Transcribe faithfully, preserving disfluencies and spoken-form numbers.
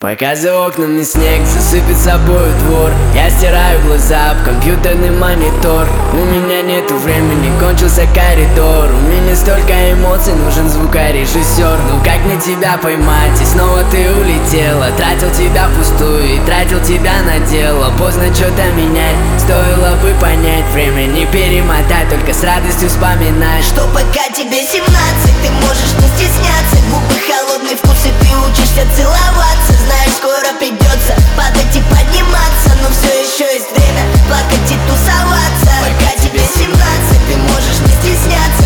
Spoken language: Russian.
Пока за окнами снег засыпет собой двор, я стираю глаза об компьютерный монитор. У меня нету времени, кончился коридор. У меня столько эмоций, нужен звукорежиссер. Ну как мне тебя поймать, и снова ты улетела. Тратил тебя впустую и тратил тебя на дело. Поздно что-то менять, стоило бы понять. Время не перемотать, только с радостью вспоминать, что пока тебе семнадцать, ты можешь не стесняться. Губы холодный вкус, и ты учишься целовать.